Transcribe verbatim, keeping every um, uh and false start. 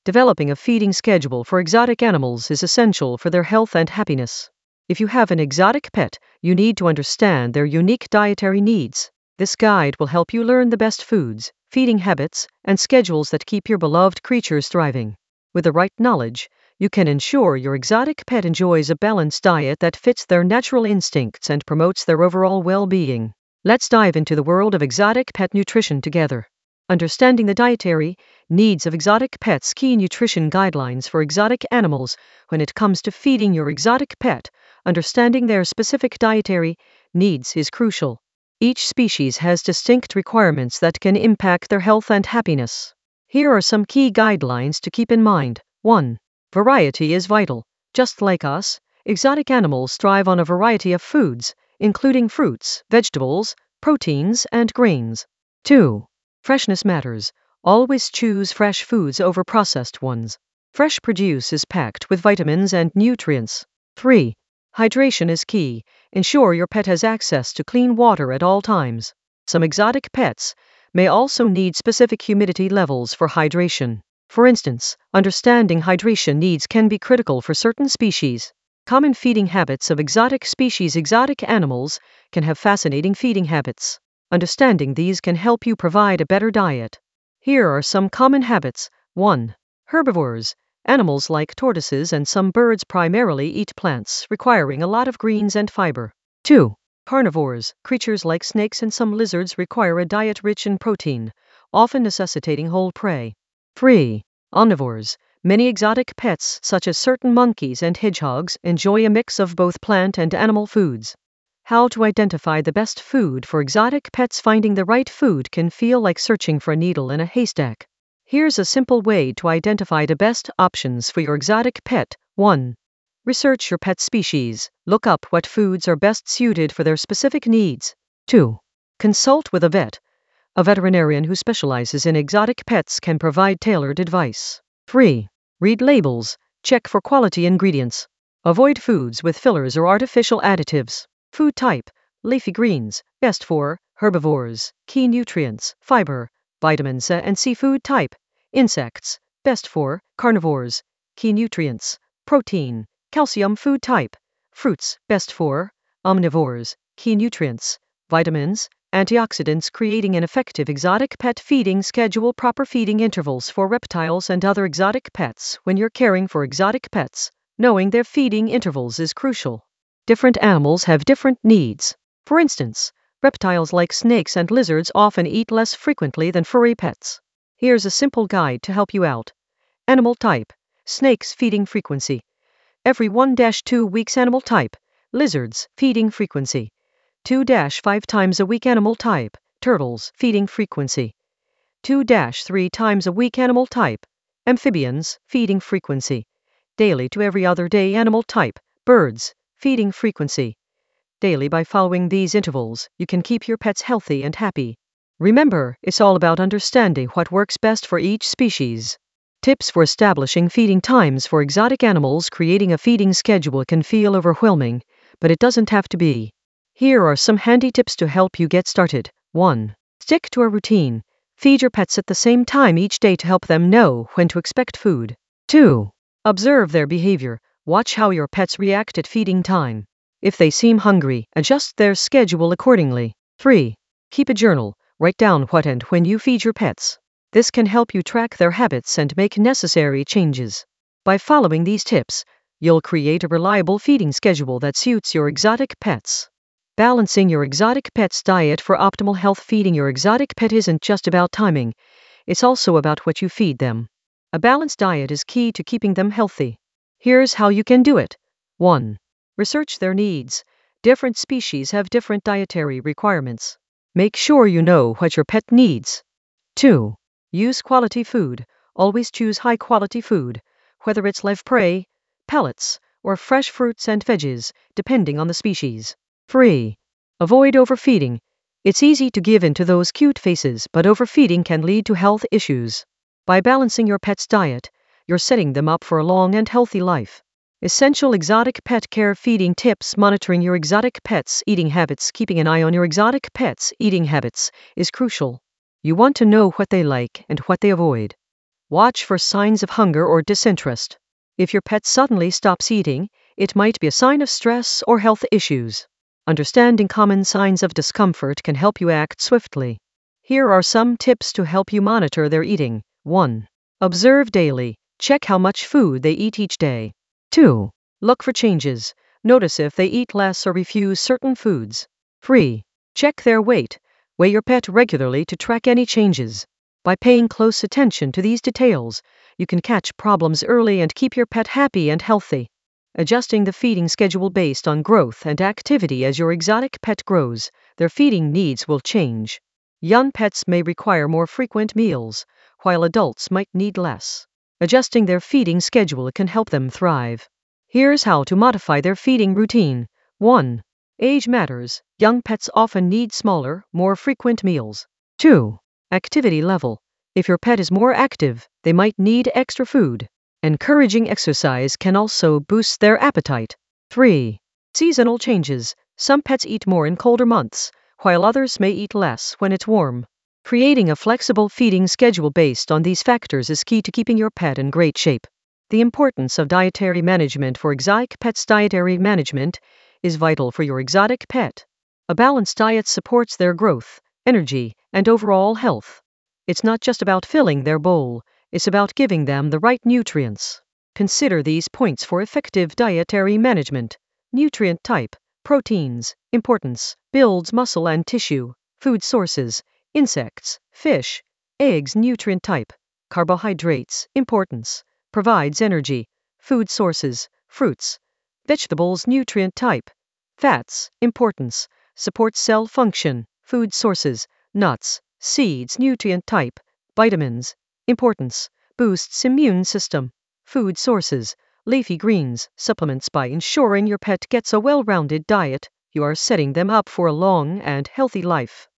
Developing a feeding schedule for exotic animals is essential for their health and happiness. If you have an exotic pet, you need to understand their unique dietary needs. This guide will help you learn the best foods, feeding habits, and schedules that keep your beloved creatures thriving. With the right knowledge, you can ensure your exotic pet enjoys a balanced diet that fits their natural instincts and promotes their overall well-being. Let's dive into the world of exotic pet nutrition together. Understanding the dietary needs of exotic pets. Key nutrition guidelines for exotic animals. When it comes to feeding your exotic pet, understanding their specific dietary needs is crucial. Each species has distinct requirements that can impact their health and happiness. Here are some key guidelines to keep in mind. one. Variety is vital. Just like us, exotic animals thrive on a variety of foods, including fruits, vegetables, proteins, and grains. two. Freshness matters. Always choose fresh foods over processed ones. Fresh produce is packed with vitamins and nutrients. three. Hydration is key. Ensure your pet has access to clean water at all times. Some exotic pets may also need specific humidity levels for hydration. For instance, understanding hydration needs can be critical for certain species. Common feeding habits of exotic species. Exotic animals can have fascinating feeding habits. Understanding these can help you provide a better diet. Here are some common habits. one. Herbivores. Animals like tortoises and some birds primarily eat plants, requiring a lot of greens and fiber. two. Carnivores. Creatures like snakes and some lizards require a diet rich in protein, often necessitating whole prey. three. Omnivores. Many exotic pets, such as certain monkeys and hedgehogs, enjoy a mix of both plant and animal foods. How to identify the best food for exotic pets. Finding the right food can feel like searching for a needle in a haystack. Here's a simple way to identify the best options for your exotic pet. one. Research your pet species. Look up what foods are best suited for their specific needs. two. Consult with a vet. A veterinarian who specializes in exotic pets can provide tailored advice. three. Read labels. Check for quality ingredients. Avoid foods with fillers or artificial additives. Food type. Leafy greens, best for herbivores. Key nutrients, fiber, vitamins A and C. Food type. Insects, best for carnivores. Key nutrients, protein, calcium. Food type. Fruits, best for omnivores. Key nutrients, vitamins, antioxidants. Creating an effective exotic pet feeding schedule. Proper feeding intervals for reptiles and other exotic pets. When you're caring for exotic pets, knowing their feeding intervals is crucial. Different animals have different needs. For instance, reptiles like snakes and lizards often eat less frequently than furry pets. Here's a simple guide to help you out. Animal type. Snakes feeding frequency. Every one to two weeks. Animal type. Lizards feeding frequency. two to five times a week. Animal type. Turtles feeding frequency. two to three times a week. Animal type. Amphibians feeding frequency. Daily to every other day. Animal type. Birds feeding frequency. Daily. By following these intervals, you can keep your pets healthy and happy. Remember, it's all about understanding what works best for each species. Tips for establishing feeding times for exotic animals. Creating a feeding schedule can feel overwhelming, but it doesn't have to be. Here are some handy tips to help you get started. one. Stick to a routine. Feed your pets at the same time each day to help them know when to expect food. two. Observe their behavior. Watch how your pets react at feeding time. If they seem hungry, adjust their schedule accordingly. three. Keep a journal. Write down what and when you feed your pets. This can help you track their habits and make necessary changes. By following these tips, you'll create a reliable feeding schedule that suits your exotic pets. Balancing your exotic pet's diet for optimal health. Feeding your exotic pet isn't just about timing, it's also about what you feed them. A balanced diet is key to keeping them healthy. Here's how you can do it. one. Research their needs. Different species have different dietary requirements. Make sure you know what your pet needs. two. Use quality food. Always choose high-quality food, whether it's live prey, pellets, or fresh fruits and veggies, depending on the species. three. Avoid overfeeding. It's easy to give in to those cute faces, but overfeeding can lead to health issues. By balancing your pet's diet, you're setting them up for a long and healthy life. Essential exotic pet care feeding tips. Monitoring your exotic pet's eating habits. Keeping an eye on your exotic pet's eating habits is crucial. You want to know what they like and what they avoid. Watch for signs of hunger or disinterest. If your pet suddenly stops eating, it might be a sign of stress or health issues. Understanding common signs of discomfort can help you act swiftly. Here are some tips to help you monitor their eating. one. Observe daily. Check how much food they eat each day. two. Look for changes. Notice if they eat less or refuse certain foods. three. Check their weight. Weigh your pet regularly to track any changes. By paying close attention to these details, you can catch problems early and keep your pet happy and healthy. Adjusting the feeding schedule based on growth and activity. As your exotic pet grows, their feeding needs will change. Young pets may require more frequent meals, while adults might need less. Adjusting their feeding schedule can help them thrive. Here's how to modify their feeding routine. one. Age matters. Young pets often need smaller, more frequent meals. two. Activity level. If your pet is more active, they might need extra food. Encouraging exercise can also boost their appetite. three. Seasonal changes. Some pets eat more in colder months, while others may eat less when it's warm. Creating a flexible feeding schedule based on these factors is key to keeping your pet in great shape. The importance of dietary management for exotic pets. Dietary management is vital for your exotic pet. A balanced diet supports their growth, energy, and overall health. It's not just about filling their bowl, it's about giving them the right nutrients. Consider these points for effective dietary management. Nutrient type. Proteins. Importance. Builds muscle and tissue. Food sources. Insects, fish, eggs. Nutrient type. Carbohydrates. Importance. Provides energy. Food sources. Fruits, vegetables. Nutrient type. Fats. Importance. Supports cell function. Food sources. Nuts, seeds. Nutrient type. Vitamins. Importance. Boosts immune system. Food sources. Leafy greens. Supplements. By ensuring your pet gets a well-rounded diet, you are setting them up for a long and healthy life.